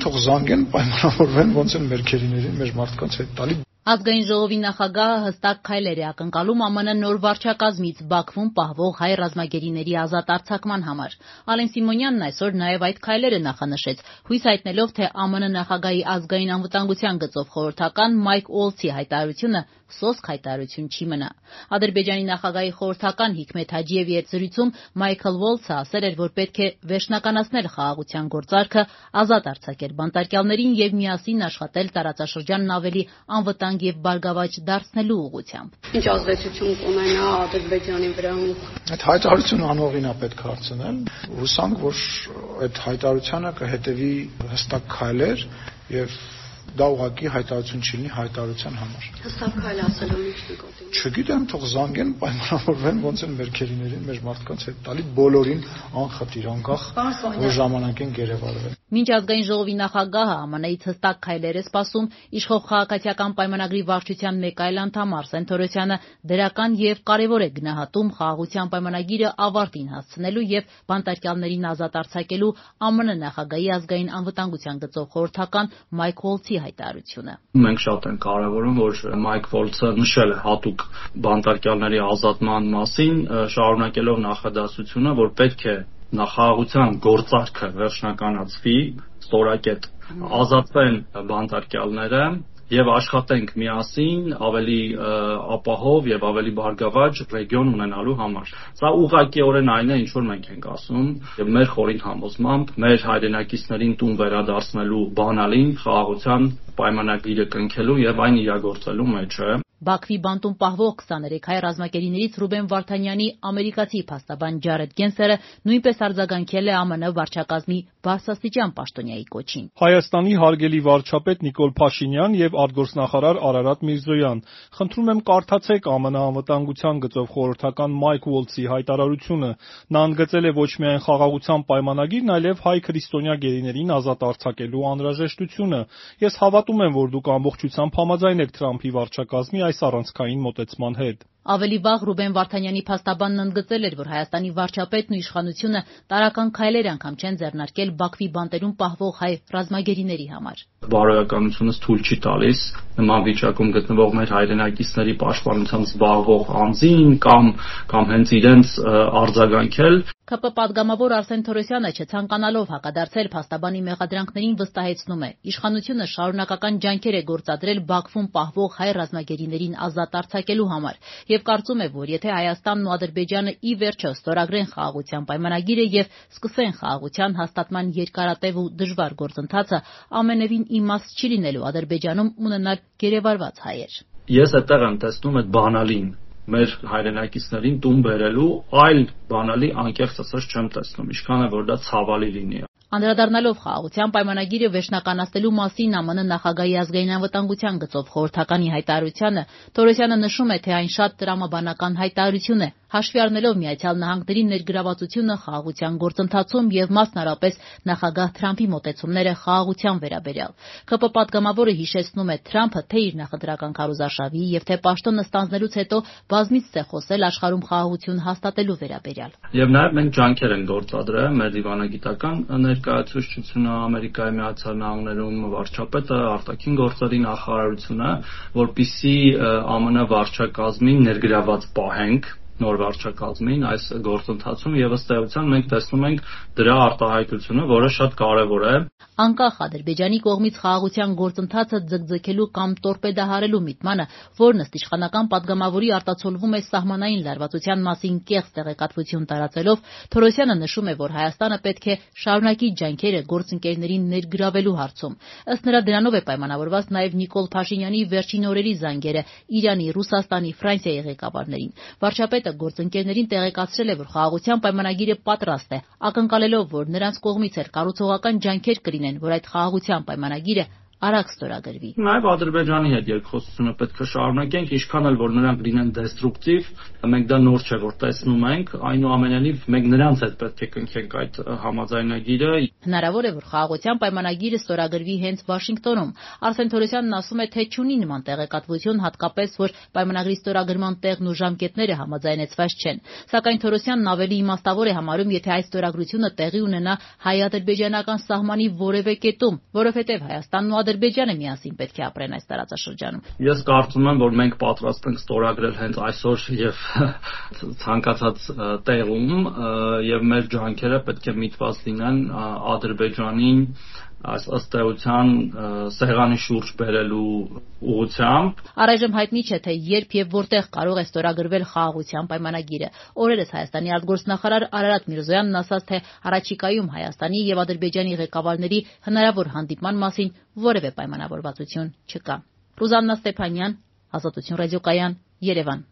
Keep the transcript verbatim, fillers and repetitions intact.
թող զանգեն, պայմանավորվեն ոնց են մեր քերիներին, մեր մարդկանց հետ տալի։ Ազգային ժողովի նախագահը հստակ քայլեր է ակնկալում ԱՄՆ նոր վարչակազմից Բաքվում պահվող հայ ռազմագերիների ազատ արձակման համար։ Ալեն Սիմոնյանն այսօր նաև այդ քայլերը նախանշեց, հույս հայտնելով, թե ԱՄՆ նախագահի ազգային անվտանգության գծով խորհրդական Մայք Ուոլցի հայտարարությունը սոսկ հայտարարություն չի մնա։ Ադրբեջանի նախագահի խորհրդական Հիկմեթ Հաջիևի հետ զրույցում Մայքլ Ուոլցը ասել էր, որ պետք է վերջնականացնել խաղաղության գործարքը, ազատ արձակել բանտարկյալներին եւ միասին աշխատել տարածաշրջանն ավելի անվտանգ եւ բարգավաճ դարձնելու ուղղությամբ։ Ինչ ազդեցություն կունենա Ադրբեջանի վրա։ Այդ հայտարարությունը անողին է պետք հարցնել։ Հուսանք, որ այդ հայտարարությանը կհետևի հստակ քայլեր եւ դա ուղղակի հայտարարություն չի լինի հայտարարության համար։ Հստակ քայլ ասելով ինչ նկատի։ Չգիտեմ, թող զանգեն, պայմանավորվեն ոնց են մեր քերիներին, մեր մարդկանց հետ տալի բոլորին անխտիր, անկախ որ ժամանակ են գերեվարվել։ Մինչ ազգային ժողովի նախագահը ԱՄՆ-ից հստակ քայլեր է սպասում, իշխող քաղաքացիական պայմանագրի վարչության մեկ այլ անդամ Արսեն Թորոսյանը դրական եւ կարեւոր է գնահատում խաղաղության պայմանագիրը ավարտին հասցնելու եւ բանտարկյալներին ազատ արձակելու ԱՄՆ նախագահի ազգային անվտանգության գծով խորհրդական Մայք Ուոլցի հայտարարությունը։ Մենք շատ ենք կարևորում, որ Մայք Ուոլցը նշել է հատուկ բանտարկյալների ազատման մասին, շարունակելով նախադասությունը, որ պետք է նախագահության գործարքը վերջնականացվի, ստորակետ ազատվեն բանտարկյալները եւ աշխատենք միասին ավելի ապահով եւ ավելի բարգավաճ ռեգիոն ունենալու համար։ Սա ուղղակիորեն այն է, ինչ որ մենք ենք ասում, եւ մեր խորին համոզմամբ մեր հայրենակիցներին տուն վերադարձնելու բանալին խաղաղության պայմանագիրը կնքելու եւ այն իրագործելու մեջ է։ Բաքվի բանտում պահվող քսաներեք հայ ռազմագերիներից Ռուբեն Վարդանյանի ամերիկացի փաստաբան Ջարեդ Գենսերը նույնպես արձագանքել է ԱՄՆ վարչակազմի բարձրաստիճան պաշտոնյայի կոչին։ Հայաստանի հարգելի վարչապետ Նիկոլ Փաշինյան եւ արտգործնախարար Արարատ Միրզոյան, խնդրում եմ կարդացեք ԱՄՆ անվտանգության գծով խորհրդական Մայք Ուոլցի հայտարարությունը։ Նա ընդգծել է ոչ միայն խաղաղության պայմանագիրն, այլև հայ քրիստոնյա գերիներին ազատ արձակելու անհրաժեշտությունը։ Ես հավատում եմ, որ դուք ամբողջությամբ համաձայն եք Թրամփի վարչակազմի այս առանցքային մոտեցման հետ։ Ավելի վաղ Ռուբեն Վարդանյանի փաստաբանն ընդգծել էր, որ Հայաստանի վարչապետն ու իշխանությունը տարական քայլեր անգամ չեն ձեռնարկել Բաքվի բանտերում պահվող հայ ռազմագերիների համար։ Բարոյականությունս թույլ չի տալիս նման վիճակում գտնվող մեր հայրենակիցների պաշտպանությամբ զբաղվող անձին կամ կամ հենց իրենց արձագանքել։ ՔՊ պատգամավոր Արսեն Թորոսյանը չցանկանալով հակադարձել փաստաբանի մեղադրանքներին վստահեցնում է. իշխանությունը շարունակական ջանքեր է գործադրել Բաքվում պահվող հայ ռազմագերիներին ազատ արձակելու համար եւ կարծում է, որ եթե Հայաստանն ու Ադրբեջանը ի վերջո ստորագրեն խաղաղության պայմանագիրը եւ սկսեն խաղաղության հաստատման երկարատև ու դժվար գործընթացը, ամենևին իմաստ չի լինելու Ադրբեջանում ունենալ գերեվարված հայեր։ Ես այդտեղ եմ տեսնում այդ բանալին մեր հայրենակիցներին տուն բերելու այլ բանալի անկեղծ ասած չեմ տեսնում, ինչքան է որ դա ցավալի լինի։ Անդրադառնալով խաղաղության պայմանագիրը վերջնականացնելու մասին ԱՄՆ նախագահի ազգային անվտանգության գծով խորհրդականի հայտարարությանը, Թորոսյանը նշում է, թե այն շատ տրամաբանական հայտարարություն է, հաշվի առնելով Միացյալ Նահանգների ներգրավվածությունը խաղաղության գործընթացում եւ մասնարարպես նախագահ Թրամփի մոտեցումները խաղաղության վերաբերյալ։ ՔՊ պատգամավորը հիշեցնում է, Թրամփը թե իր նախընտրական քարոզարշավի եւ թե պաշտոնը ստանձնելուց հետո բազմիցս է խոսել աշխարհում խաղաղություն հաստատելու վերաբերյալ։ Եվ նաեւ մենք ջանքեր ենք գործադրել մեր դիվանագիտական ներկայացուցչությունը Ամերիկայի Միացյալ Նահանգներում, վարչապետը, արտաքին գործերի նախարարությունը, որպիսի ԱՄՆ վարչակազմին ներգրաված պահենք նոր վարչակազմին այս գործընթացում եւ ըստ էության մենք տեսնում ենք դրա արտահայտությունը, որը շատ կարեւոր է։ Անկախ Ադրբեջանի կողմից խաղաղության գործընթացը ձգձգելու կամ տորպեդահարելու միտմանը, որն ըստ իշխանական պատգամավորի արտացոլվում է սահմանային լարվածության մասին կեղծ տեղեկատվություն տարածելով, Թորոսյանը նշում է, որ Հայաստանը պետք է շարունակի ջանքերը գործընկերներին ներգրավելու հարցում։ Ըստ նրա դրանով է պայմանավորված նաեւ Նիկոլ Փաշինյանի վերջին օրերի զանգերը Իրանի, Ռուսաստանի, Ֆրանսիայի ղեկավարներին։ Վարչապետը գործընկերներին տեղեկացրել է, որ խաղաղության պայմանագիրը պատրաստ է, ակնկալելով, որ նրանց կողմից էլ կառուցողական ջանքեր կլինեն, որ այդ խաղաղության պայմանագիրը արագ ստորագրվի։ Նաև Ադրբեջանի հետ երկխոսությունը պետք է շարունակենք, ինչքան էլ որ նրանք լինեն դեստրուկտիվ, մենք դա նոր չէ որ տեսնում ենք, այնուամենայնիվ մենք նրանց հետ պետք է կնքենք այդ համաձայնագիրը։ Հնարավոր է որ խաղաղության պայմանագիրը ստորագրվի հենց Վաշինգտոնում։ Արսեն Թորոսյանն ասում է, թե չունի նման տեղեկատվություն, հատկապես որ պայմանագրի ստորագրման տեղն ու ժամկետները համաձայնեցված չեն։ Սակայն Թորոսյանն ավելի իմաստավոր է համարում, եթե այս ստորագրությունը տեղի ունենա հայ-ադրբեջանական սահմանի որևէ կետում, որովհետև Հայաստանն ու Ադրբեջանը միասին պետք է ապրեն այս տարածաշրջանում։ Ես կարծում եմ, որ մենք պատրաստ ենք ստորագրել հենց այսօր եւ ցանկացած տեղում եւ մեր ջանքերը պետք է միտված լինեն Ադրբեջանին այս ըստ էության սեղանի շուրջ բերելու ուղղությամբ։ Առայժմ հայտնի չէ, թե երբ եւ որտեղ կարող է ստորագրվել խաղաղության պայմանագիրը։ Օրերս Հայաստանի արտգործնախարար Արարատ Միրզոյանն ասաց, թե առաջիկայում Հայաստանի եւ Ադրբեջանի ղեկավարների հնարավոր հանդիպման մասին որևէ պայմանավորվածություն չկա։ Ռուզաննա Ստեփանյան, Ազատություն ռադիոկայան, Երևան։